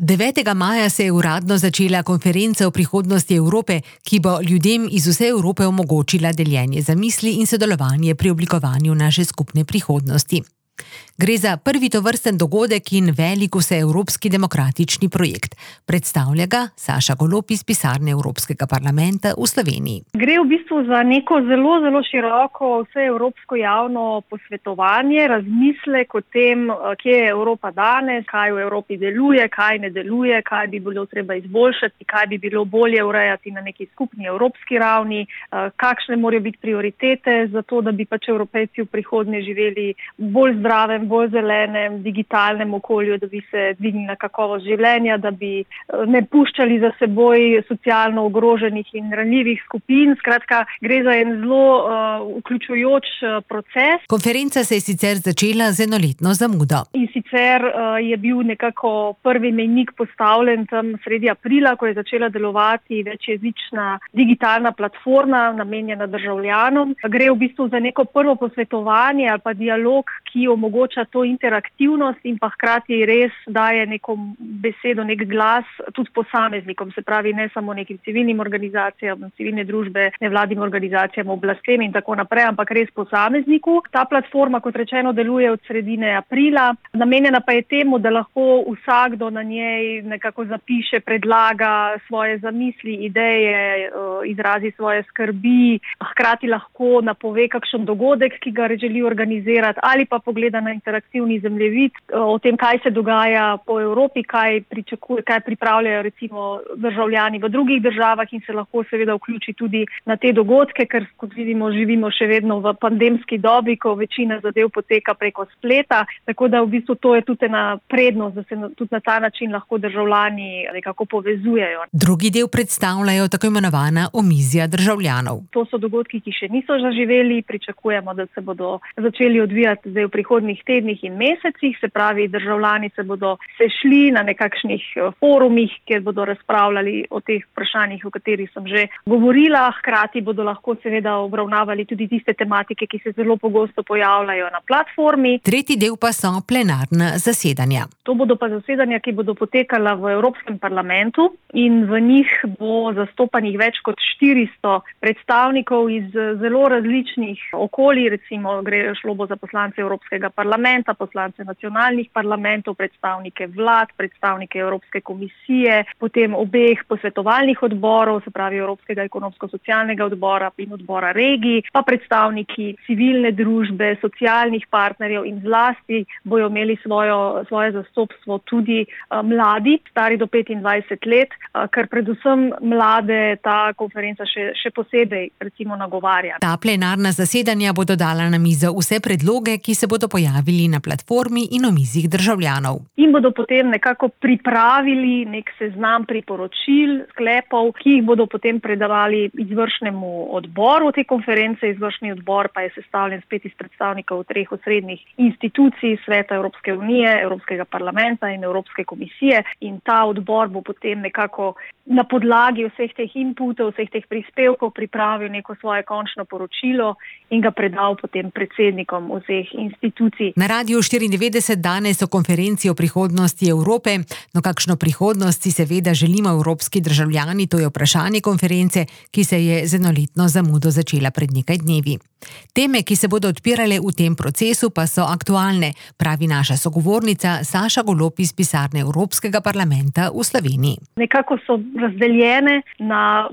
9. maja se je uradno začela konferenca o prihodnosti Evrope, ki bo ljudem iz vse Evrope omogočila deljenje zamisli in sodelovanje pri oblikovanju naše skupne prihodnosti. Gre za prvi tovrsten dogodek in velik vseevropski demokratični projekt. Predstavlja ga Saša Golob iz pisarne Evropskega parlamenta v Sloveniji. Gre v bistvu za neko zelo, zelo široko vseevropsko javno posvetovanje, razmislek o tem, kje je Evropa danes, kaj v Evropi deluje, kaj ne deluje, kaj bi bilo treba izboljšati, kaj bi bilo bolje urejati na neki skupni evropski ravni, kakšne morajo biti prioritete za to, da bi Evropejci v prihodnje živeli bolj zdravem, bolj zelenem, digitalnem okolju, da bi se dvignila kakovost življenja, da bi ne puščali za seboj socialno ogroženih in ranljivih skupin. Skratka, gre za en zelo vključujoč proces. Konferenca se je sicer začela z enoletno zamudo. In sicer je bil nekako prvi mejnik postavljen tam sredi aprila, ko je začela delovati večjezična digitalna platforma, namenjena državljanom. Gre v bistvu za neko prvo posvetovanje ali pa dialog, ki omogoča to interaktivnost in pa hkrati res daje neko besedo, nek glas tudi posameznikom, se pravi ne samo nekim civilnim organizacijam, civilne družbe, nevladnim organizacijam, oblastem in tako naprej, ampak res posamezniku. Ta platforma, kot rečeno, deluje od sredine aprila. Namenjena pa je temu, da lahko vsakdo na njej nekako zapiše, predlaga svoje zamisli, ideje, izrazi svoje skrbi, hkrati lahko napove kakšen dogodek, ki ga želi organizirati, ali pa pogleda na interaktivni zemljevid o tem, kaj se dogaja po Evropi, kaj pripravljajo recimo državljani v drugih državah in se lahko seveda vključi tudi na te dogodke, ker kot vidimo, živimo še vedno v pandemski dobi, ko večina zadev poteka preko spleta, tako da v bistvu to je tudi ena prednost, da se tudi na ta način lahko državljani nekako povezujejo. Drugi del predstavljajo tako imenovana omizja državljanov. To so dogodki, ki še niso zaživeli, pričakujemo, da se bodo začeli odvijati zdaj v prihodnjih tednih in mesecih, se pravi, državljani se bodo sešli na nekakšnih forumih, kjer bodo razpravljali o teh vprašanjih, o katerih sem že govorila, hkrati bodo lahko seveda obravnavali tudi tiste tematike, ki se zelo pogosto pojavljajo na platformi. Tretji del pa so plenarna zasedanja. To bodo pa zasedanja, ki bodo potekala v Evropskem parlamentu in v njih bo zastopanih več kot 400 predstavnikov iz zelo različnih okolij, recimo šlo bo za poslance Evropskega parlamenta, poslance nacionalnih parlamentov, predstavnike vlad, predstavnike Evropske komisije, potem obeh posvetovalnih odborov, se pravi Evropskega ekonomsko-socialnega odbora in odbora regij, pa predstavniki civilne družbe, socialnih partnerjev in zlasti bojo imeli svoje zastopstvo tudi mladi, stari do 25 let, ker predvsem mlade ta konferenca še posebej recimo nagovarja. Ta plenarna zasedanja bodo dala na mizo vse predloge, ki se bodo pojavili na platformi in omizjih državljanov. In bodo potem nekako pripravili nek seznam priporočil, sklepov, ki jih bodo potem predavali izvršnemu odboru te konference. Izvršni odbor pa je sestavljen spet iz predstavnikov treh osrednjih institucij, Sveta Evropske unije, Evropskega parlamenta in Evropske komisije. In ta odbor bo potem nekako na podlagi vseh teh inputov, vseh teh prispevkov pripravil neko svoje končno poročilo in ga predal potem predsednikom vseh institucij. Na Radiu 94 danes o konferenci o prihodnosti Evrope. No, kakšno prihodnost si seveda želimo evropski državljani, to je vprašanje konference, ki se je z enoletno zamudo začela pred nekaj dnevi. Teme, ki se bodo odpirale v tem procesu, pa so aktualne, pravi naša sogovornica Saša Golob iz pisarne Evropskega parlamenta v Sloveniji. Nekako so razdeljene na,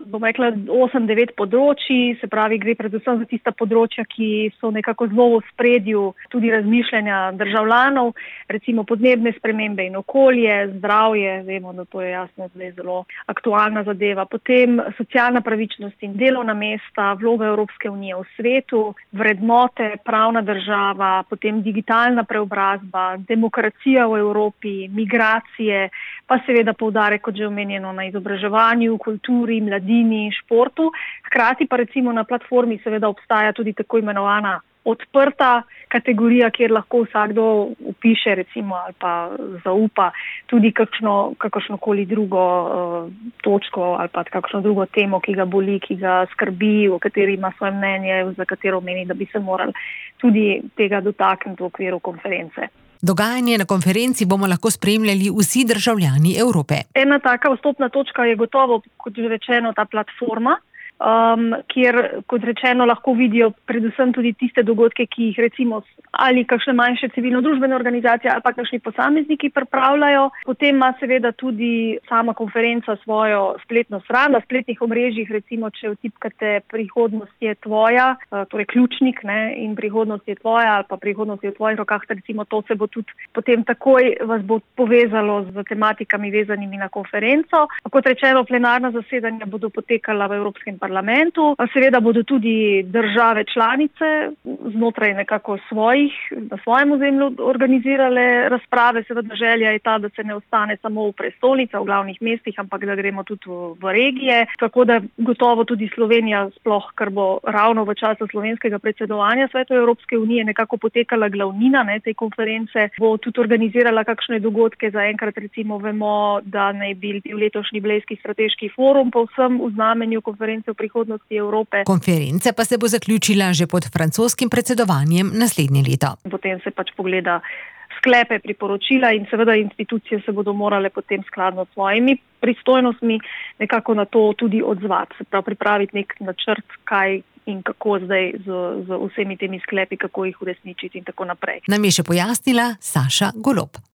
8-9 področji, se pravi, gre predvsem za tista področja, ki so nekako zelo v ospredju tudi razmišljanja državljanov, recimo podnebne spremembe in okolje, zdravje, vemo, da to je jasno zdaj zelo aktualna zadeva, potem socialna pravičnost in delovna mesta, vloga Evropske unije v svetu, vrednote, pravna država, potem digitalna preobrazba, demokracija v Evropi, migracije, pa seveda poudarek, kot že omenjeno, na izobraževanju, kulturi, mladini, športu. Hkrati pa recimo na platformi seveda obstaja tudi tako imenovana odprta kategorija, kjer lahko vsakdo vpiše recimo ali pa zaupa tudi kakršnokoli drugo točko ali pa kakšno drugo temo, ki ga boli, ki ga skrbi, o kateri ima svoje mnenje, za katero meni, da bi se morali tudi tega dotakniti v okviru konference. Dogajanje na konferenci bomo lahko spremljali vsi državljani Evrope. Ena taka vstopna točka je gotovo, kot že rečeno, ta platforma, kjer, kot rečeno, lahko vidijo predvsem tudi tiste dogodke, ki jih recimo ali kakšne manjše civilno-družbene organizacije ali pa kakšni posamezniki pripravljajo. Potem ima seveda tudi sama konferenca svojo spletno stran, na spletnih omrežjih, recimo, če vtipkate prihodnost je tvoja, torej ključnik, ne, in prihodnost je tvoja ali pa prihodnost je v tvojih rokah, recimo to se bo tudi potem takoj vas bo povezalo z tematikami vezanimi na konferenco. Kot rečeno, plenarna zasedanja bodo potekala v Evropskem parlamentu, seveda bodo tudi države članice znotraj nekako na svojem ozemlju organizirale razprave. Seveda želja je ta, da se ne ostane samo v prestolnicah, v glavnih mestih, ampak da gremo tudi v regije. Tako da gotovo tudi Slovenija, sploh ker bo ravno v času slovenskega predsedovanja Svetu Evropske unije nekako potekala glavnina te konference, bo tudi organizirala kakšne dogodke. Zaenkrat recimo vemo, da naj bi bil letošnji Blejski strateški forum povsem v znamenju konference o prihodnosti Evrope. Konferenca pa se bo zaključila že pod francoskim predsedovanjem naslednje leto. Potem se pogleda sklepe, priporočila in seveda institucije se bodo morale potem skladno s svojimi pristojnostmi nekako na to tudi odzvati. Se pravi, pripraviti nek načrt, kaj in kako zdaj z vsemi temi sklepi, kako jih uresničiti in tako naprej. Nam je še pojasnila Saša Golob.